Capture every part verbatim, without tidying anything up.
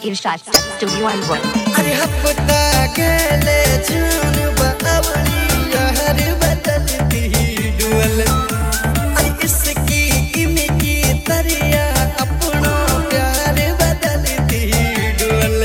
इरशाद studio Alwar. अरे हफ्ता गेले जान बावली यार बदलती डुअल अरे इसकी इनकी तरिया अपना प्यार बदलती डुअल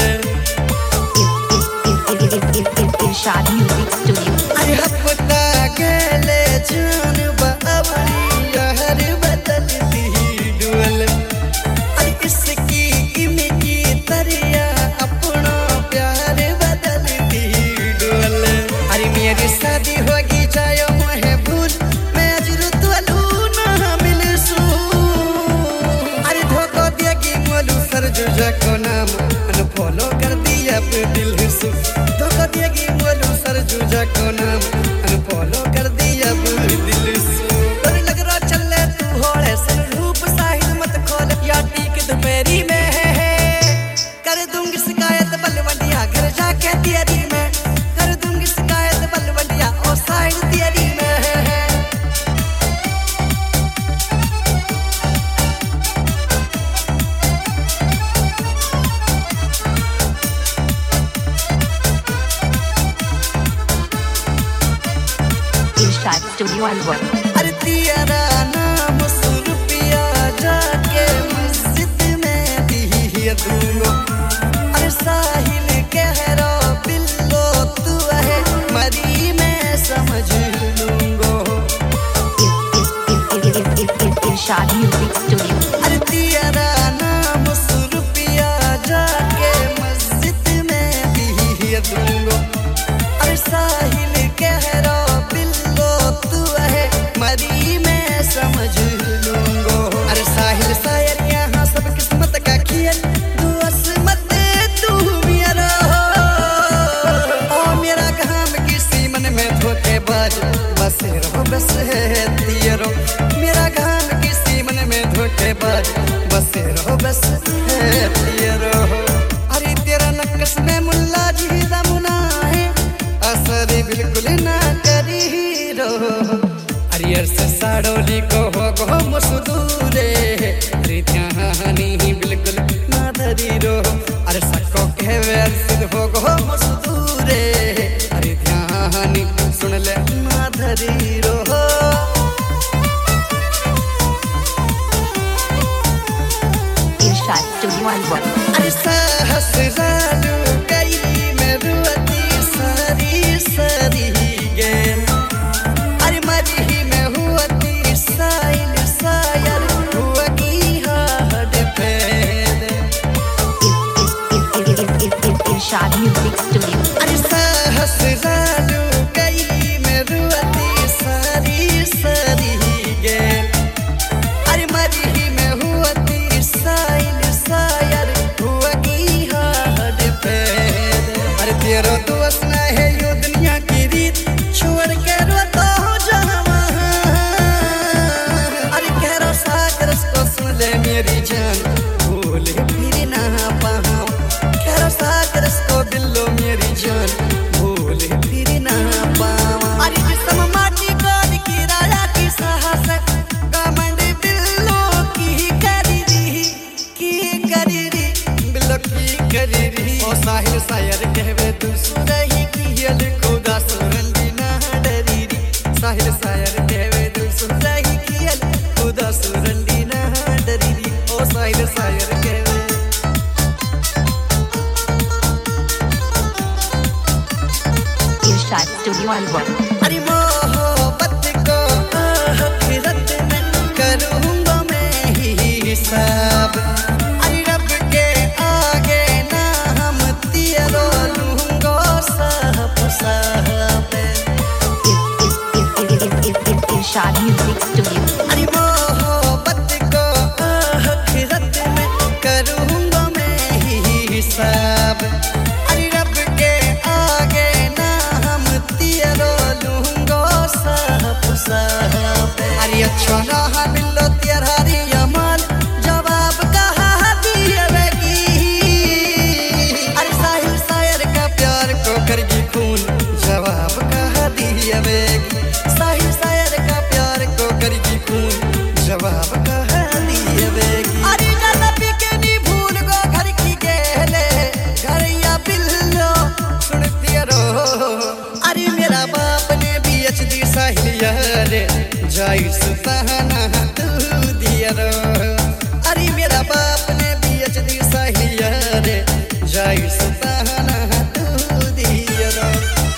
इरशाद म्यूजिक स्टूडियो। अरे हफ्ता गेले जान बावली यार बदलती डुअल अरे इसकी इनकी तरिया अपना प्यार बदलती डुअल अरे मेरी शादी होगी जाए मोहे भूल मैं अजरू तलू ना मिलसू अरे धोखा देगी मोलू सरजुजा को नाम अनफॉलो कर दिया पे दिल सु धोखा देगी मोलू सरजुजा को नाम अनफॉलो कर दिया पे दिल सु और लग रहा चले तू होड़े सर रूप साहिल मत खोल या टीक दोपहरी में है कर दूंगी शिकायत बलवंडिया घर जाके तेरी में कर दूंगी शिकायत बलवंडिया ओ साहिल तेरी में है इरशाद स्टूडियो अलवर। अरे तेरा नाम सुरपिया जाके मस्जिद में दिया दूंगा अरे साहिल कह रो बिल्लो तू है मरी मैं समझ लूंगा इरशाद म्यूजिक स्टूडियो। अरे तेरा नाम सुरपिया जाके मस्जिद में दिया दूंगा अरे साहिल कह रो बिल्लो तू है मरी मैं समझ लूंगा अरे साहिल शायर यहाँ सब किस्मत का खेल दुआस मत तू मेरा ओ मेरा काम किसी मन में धोखेबाज बस रहो बस है तेरो मेरा काम किसी मन में धोखेबाज बस रहो बस है तेरो अरे तेरा नक्श में मुल्ला जी दमुना है असर बिल्कुल ना करी रो अरियर से साड़ोली को हो गो मसदूरे अरे ध्यानी बिल्कुल ना धरी रो अरे सको के वेर सिद्ध हो गो मसदूरे अरे ध्यानी सुन ले ना धरी रो इरशाद स्टूडियो अलवर। अरे साहस जालू गई मैं रुअती सारी सारी गेम अरे मरी में हुआती साइल सायर हुआ की हाड फेद इरशाद म्यूजिक स्टूडियो। अरे साहस जालू गई मैं रुअती सारी सारी गेम अरे मरी में हुआती साइल सायर हुआ की हाड फेद अरे तेरो दोस्त ना है यो दुनिया की रीत छोड़ के रोता हो जहाँ अरे कह रो सागर को सुन ले मेरी जान भूल फिर ना पाऊँ कह रो सागर को बिल्लो मेरी जान भूल फिर ना पाऊँ अरे जिसम माटी को किराया की साहस गमंड बिल्लो की करी री की करी री बिल्लो की करी री ओ साहिल शायर कहवे तू सुरही की यल खुदा सुरंदी ना डरी री साहिल शायर कहवे तू सुरही की यल खुदा सुरंदी ना डरी री ओ साहिल शायर कहवे इरशाद स्टूडियो अलवर। अरे मोहब्बत को आखिरत में करूंगा मैं ही हिसाब अरे रब के आगे ना हम तेरो लूंगा साहब साहब इरशाद म्यूजिक स्टूडियो। अरे मोहब्बत को आखिरत में करूंगा मैं ही हिसाब अरे रब के आगे ना हम तेरो लूंगा जाई सुताना तू दिया रो। अरे मेरा बाप ने पीएचडी सही रे जाई सुताना तू दिया रो।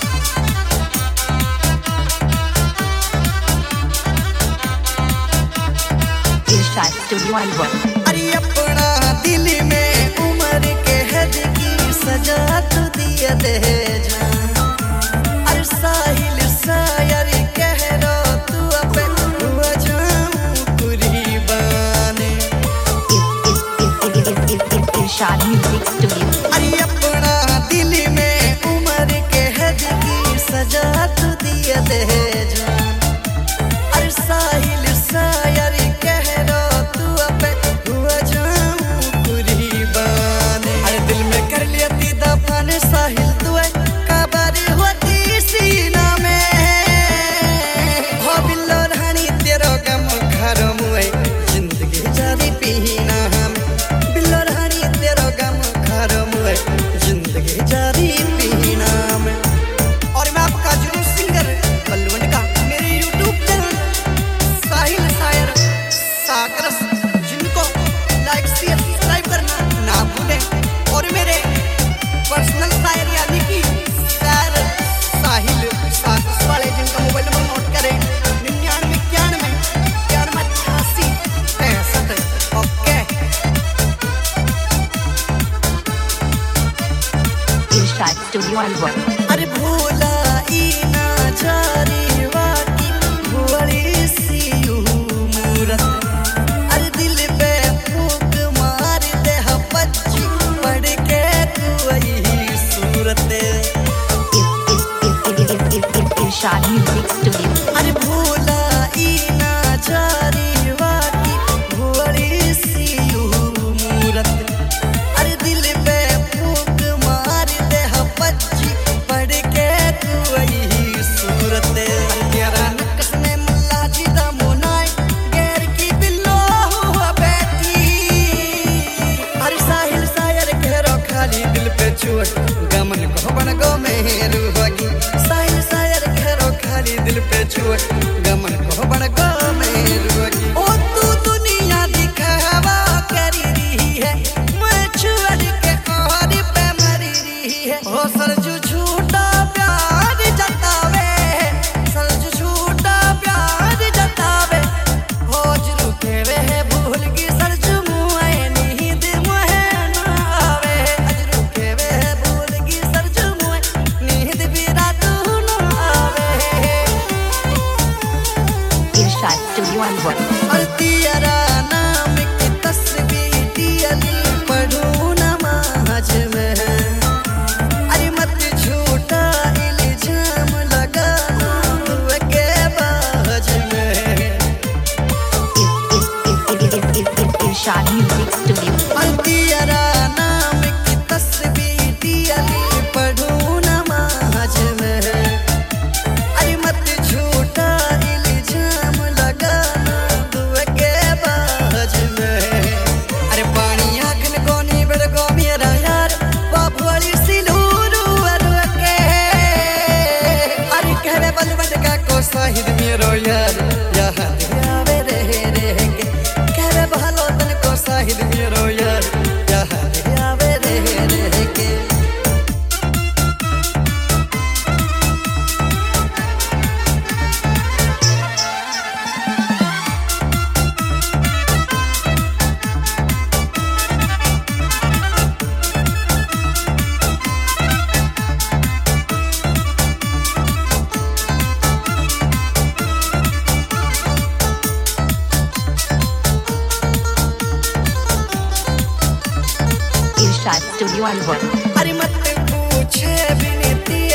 इरशाद स्टूडियो अलवर। अरे अपना दिल में उम्र के हद की सजा तू दिया दे जान। अरे साहिल शायर कह रो तू अब हुआ जाऊं कुर्बाने। इरशाद म्यूजिक स्टूडियो। अरे अपना दिल में उम्र के हद की सजा तू दिया दे जान। अरे साहिल शायर कह रो तू अब हुआ जाऊं कुर्बाने। अरे दिल में कर लेती दफन साहिल तू कबर होती सीना में। हो बिल्लो रानी तेरो गम घर मुए जिंदगी जारी पीना हम। बिल्लो रानी तेरो गम घर मुए जिंदगी जारी पीना में। और मैं आपका जुनून सिंगर बलवन का मेरे यूट्यूब चैनल साहिल शायर साकरस जिनको लाइक शेयर सब्सक्राइब करना ना भूलें। और मेरे पर्सनल शायर यानी कि शायर साहिल साकरस वाले जिनका मोबाइल नंबर नोट करें निन्यानवे इक्यानवे इक्यानवे अठासी पैंसठ। Okay Irshad studio Alwar. अरे भूला ई ना जारी वाकी भोली सी मूरत। अरे दिल पे फूक मार दे बच्ची पढ़ के कोई सूरत। इरशाद म्यूजिक स्टूडियो। अरे भूला ई ना जारी वाकी भोली सी मूरत। अरे दिल पे फूक मार दे बच्ची पढ़ के कोई सूरत। तेरा नक्श में मुल्ला जी दा मुनाई गैर की बिल्लो हुआ बैठी। अरे साहिल शायर कह खाली दिल पे चोट गमन को बन गो मेरू होगी। साहिल शायर कह खाली दिल पे चोट गमन को बन गो मेरू होगी। ओ तू दुनिया दिखावा करी रही है मैं छोड़ के और पे मरी रही है। हो सरजू झूठा प्यार जतावे सरजू झूठा प्यार जतावे। हो जरू के वे भूल की सरजू मुए नींद मुहे ना आवे। अजरू के वे भूल की सरजू मुए नींद भी रात ना आवे। इरशाद स्टूडियो अलवर। और तेरा नाम की तस्वीर दियली पढ़ूं नमाज में। अरे मत झूठा इल्जाम लगाना तू के बाज में। Irshad music studio. और तेरा नाम की तस्वीर दियली पढ़ूं नमाज में। अरे मत झूठा इल्जाम लगाना तू के बाज में। अरे पानी आखन कोनी बेड़ गो मेरा यार बाप वाली सिलूरू के। अरे कहवे बलवट का को साहिद मेरो यार यहाँ आवे रहे रहे के। कहवे भालो तन को साहिद मेरो यार यहाँ आवे रहे रहे के। इरशाद स्टूडियो अलवर। अरे मत पूछे बिनती